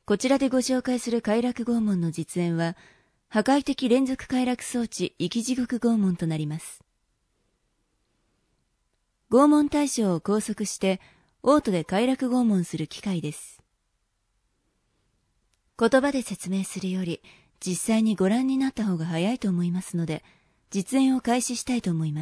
こちらでご紹介する快楽拷問の実演は、破壊的連続快楽装置生き地獄拷問となります。拷問対象を拘束してオートで快楽拷問する機械です。言葉で説明するより実際にご覧になった方が早いと思いますので、実演を開始したいと思います。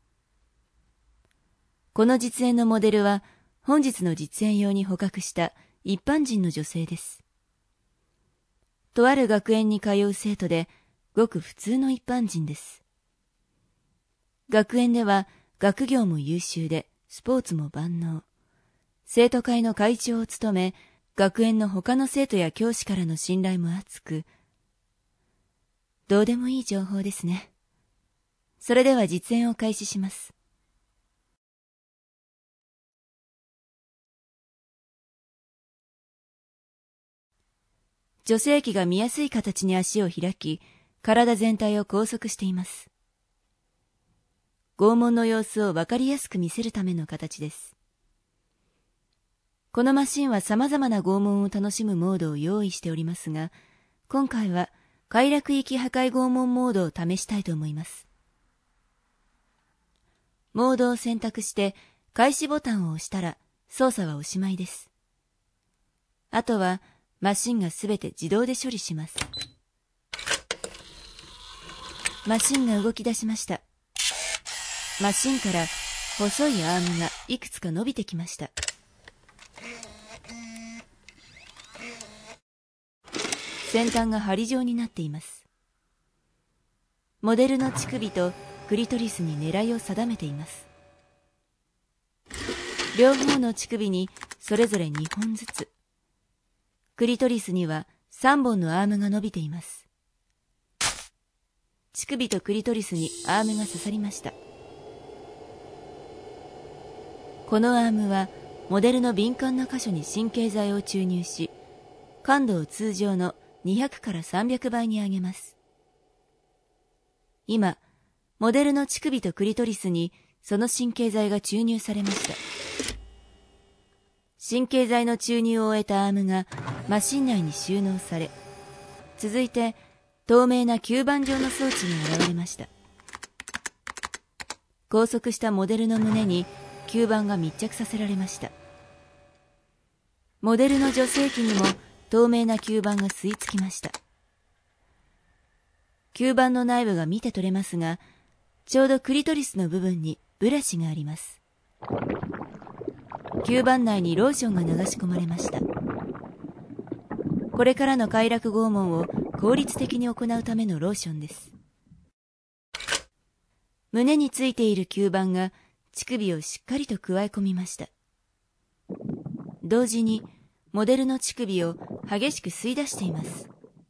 この実演のモデルは本日の実演用に捕獲した一般人の女性です。とある学園に通う生徒で、ごく普通の一般人です。学園では学業も優秀で、スポーツも万能。生徒会の会長を務め、学園の他の生徒や教師からの信頼も厚く、どうでもいい情報ですね。それでは実演を開始します。女性器が見やすい形に足を開き、体全体を拘束しています。拷問の様子をわかりやすく見せるための形です。このマシンは様々な拷問を楽しむモードを用意しておりますが、今回は快楽域破壊拷問モードを試したいと思います。モードを選択して開始ボタンを押したら操作はおしまいです。あとはマシンがすべて自動で処理します。マシンが動き出しました。マシンから細いアームがいくつか伸びてきました。先端が針状になっています。モデルの乳首とクリトリスに狙いを定めています。両方の乳首にそれぞれ2本ずつ。クリトリスには3本のアームが伸びています。乳首とクリトリスにアームが刺さりました。このアームはモデルの敏感な箇所に神経剤を注入し、感度を通常の200から300倍に上げます。今、モデルの乳首とクリトリスにその神経剤が注入されました。神経剤の注入を終えたアームがマシン内に収納され、続いて透明な吸盤状の装置が現れました。拘束したモデルの胸に吸盤が密着させられました。モデルの女性器にも透明な吸盤が吸い付きました。吸盤の内部が見て取れますが、ちょうどクリトリスの部分にブラシがあります。吸盤内にローションが流し込まれました。これからの快楽拷問を効率的に行うためのローションです。胸についている吸盤が乳首をしっかりとくわえ込みました。同時にモデルの乳首を激しく吸い出しています。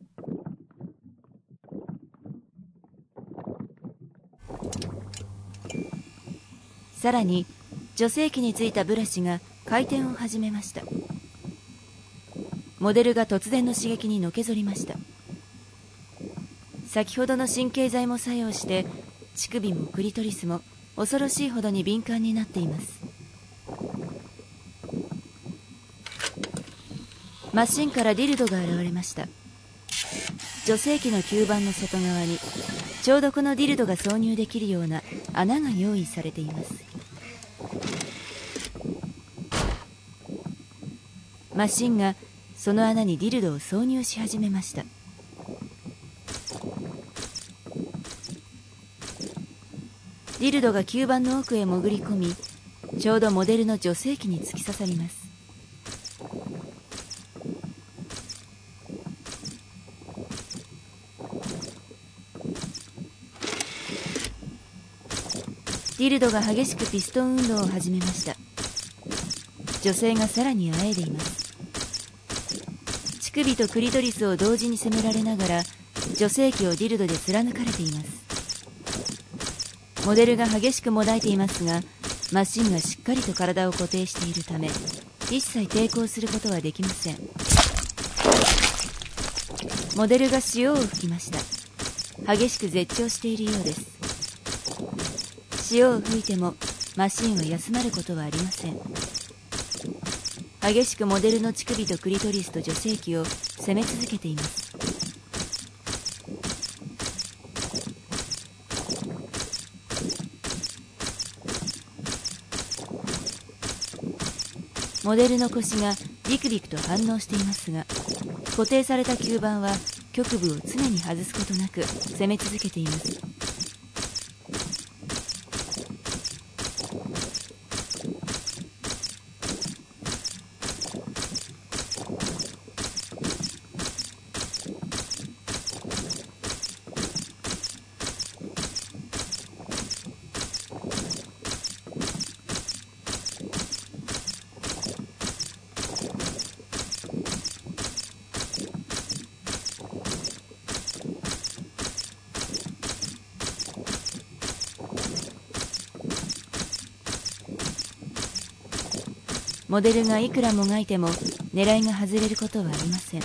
さらに女性器についたブラシが回転を始めました。モデルが突然の刺激にのけぞりました。先ほどの神経剤も作用して乳首もクリトリスも恐ろしいほどに敏感になっています。マシンからディルドが現れました。女性器の吸盤の外側にちょうどこのディルドが挿入できるような穴が用意されています。マシンがその穴にディルドを挿入し始めました。ディルドが吸盤の奥へ潜り込み、ちょうどモデルの女性器に突き刺さります。ディルドが激しくピストン運動を始めました。女性がさらにあえいでいます。乳首とクリトリスを同時に攻められながら、女性器をディルドで貫かれています。モデルが激しくもだいていますが、マシンがしっかりと体を固定しているため、一切抵抗することはできません。モデルが塩を吹きました。激しく絶頂しているようです。塩を吹いてもマシンは休まることはありません。 激しくモデルの乳首とクリトリスと女性器を攻め続けています。モデルの腰がビクビクと反応していますが、固定された吸盤は局部を常に外すことなく攻め続けています。モデルがいくらもがいても狙いが外れることはありません。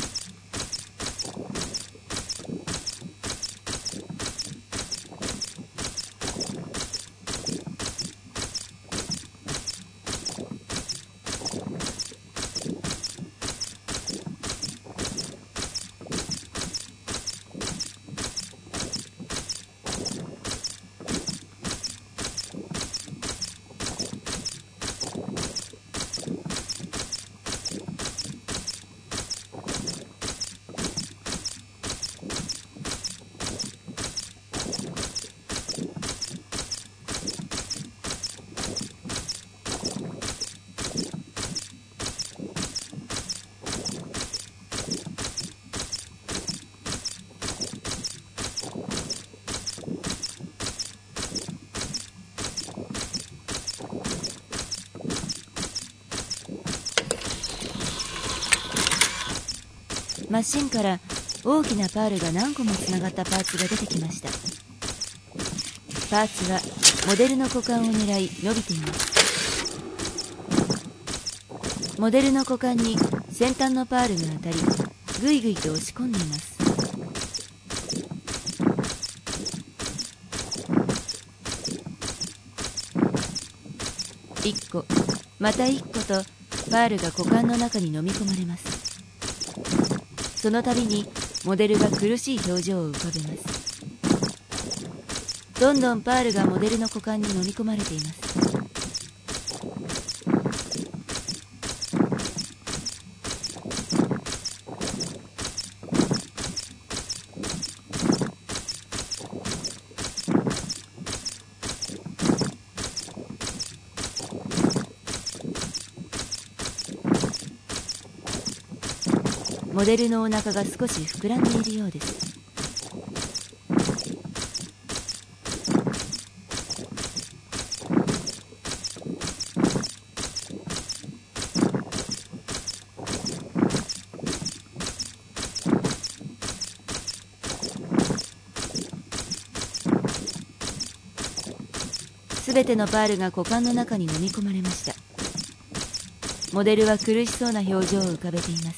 マシンから大きなパールが何個もつながったパーツが出てきました。パーツはモデルの股間を狙い伸びています。モデルの股間に先端のパールが当たり、ぐいぐいと押し込んでいます。1個また1個とパールが股間の中に飲み込まれます。その度にモデルが苦しい表情を浮かべます。どんどんパールがモデルの股間に飲み込まれています。モデルのお腹が少し膨らんでいるようです。すべてのパールが股間の中に飲み込まれました。モデルは苦しそうな表情を浮かべています。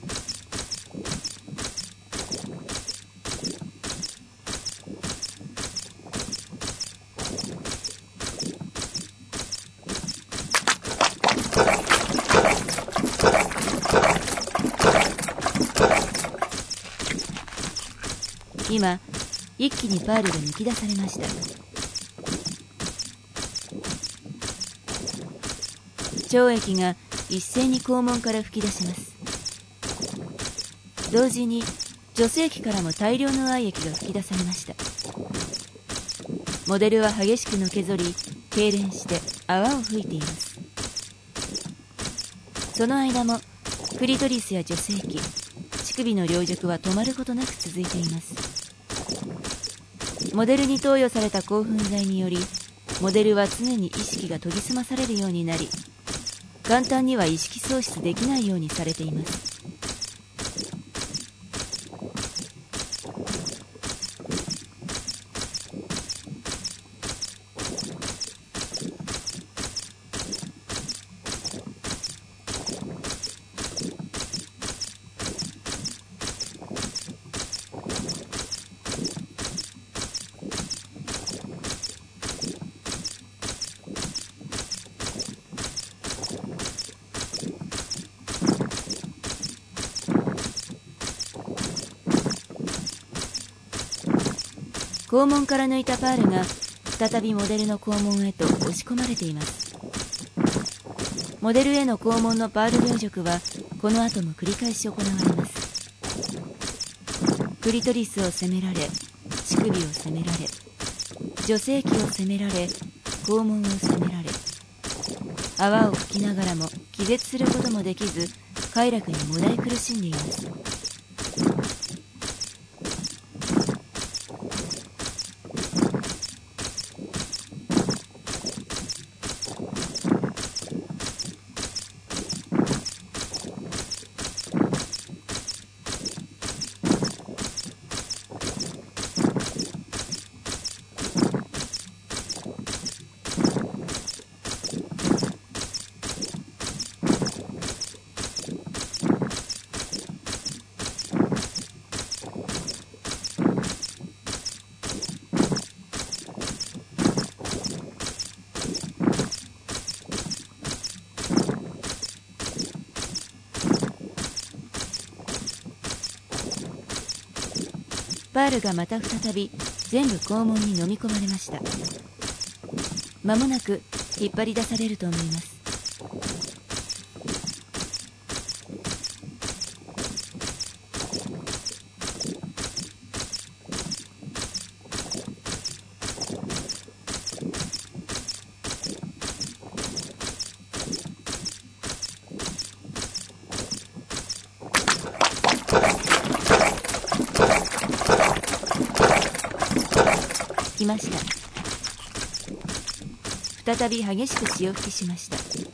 今、一気にパールが抜き出されました。腸液が一斉に肛門から噴き出します。同時に女性器からも大量の愛液が噴き出されました。モデルは激しくのけぞり、痙攣して泡を吹いています。その間もクリトリスや女性器、乳首の両辱は止まることなく続いています。モデルに投与された興奮剤により、モデルは常に意識が研ぎ澄まされるようになり、簡単には意識喪失できないようにされています。 肛門から抜いたパールが再びモデルの肛門へと押し込まれています。モデルへの肛門のパール入力はこの後も繰り返し行われます。クリトリスを攻められ、乳首を攻められ、女性器を攻められ、肛門を攻められ、泡を吹きながらも気絶することもできず、快楽にもだえ苦しんでいます。パールがまた再び全部肛門に飲み込まれました。間もなく引っ張り出されると思います。来ました。再び激しく潮吹きしました。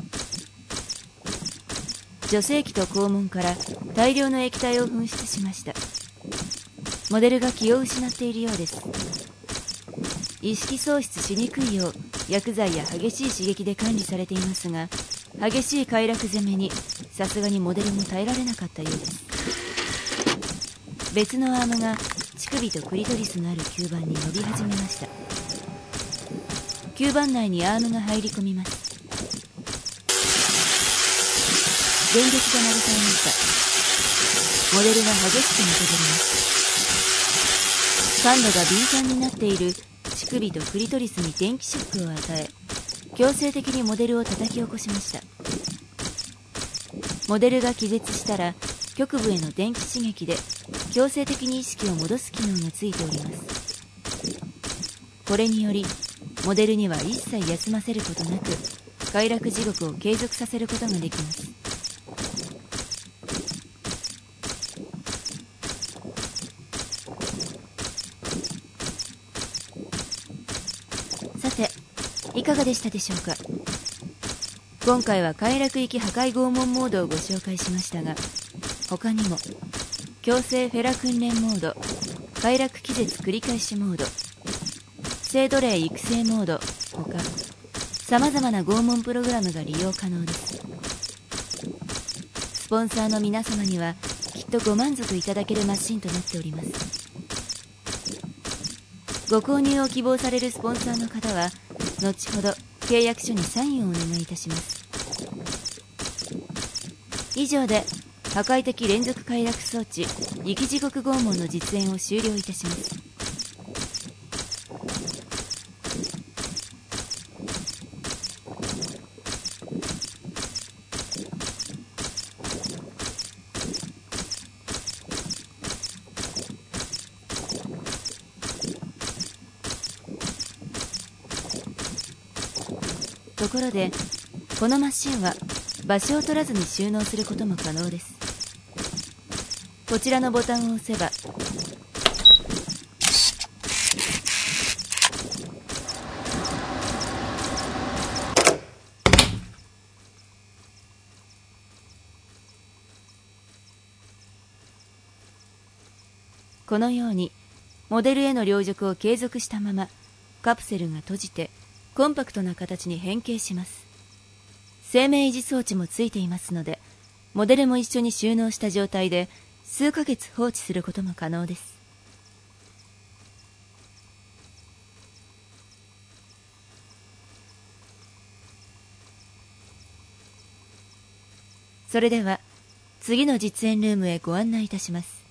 女性器と肛門から大量の液体を噴出しました。モデルが気を失っているようです。意識喪失しにくいよう薬剤や激しい刺激で管理されていますが、激しい快楽攻めにさすがにモデルも耐えられなかったようです。別のアームが乳首とクリトリスのある吸盤に伸び始めました。吸盤内にアームが入り込みます。電撃が流されました。モデルが激しく抜け取ります。感度が敏感になっている乳首とクリトリスに電気ショックを与え、強制的にモデルを叩き起こしました。モデルが気絶したら局部への電気刺激で強制的に意識を戻す機能がついております。これによりモデルには一切休ませることなく快楽地獄を継続させることができます。さて、いかがでしたでしょうか。今回は快楽域破壊拷問モードをご紹介しましたが、他にも強制フェラ訓練モード、快楽気絶繰り返しモード、性奴隷育成モードほか、様々な拷問プログラムが利用可能です。スポンサーの皆様にはきっとご満足いただけるマシンとなっております。ご購入を希望されるスポンサーの方は後ほど契約書にサインをお願いいたします。以上で破壊的連続快楽装置生き地獄拷問の実演を終了いたします。ところで、このマシンは場所を取らずに収納することも可能です。こちらのボタンを押せばこのようにモデルへの両辱を継続したままカプセルが閉じてコンパクトな形に変形します。生命維持装置もついていますので、モデルも一緒に収納した状態で数ヶ月放置することも可能です。それでは次の実演ルームへご案内いたします。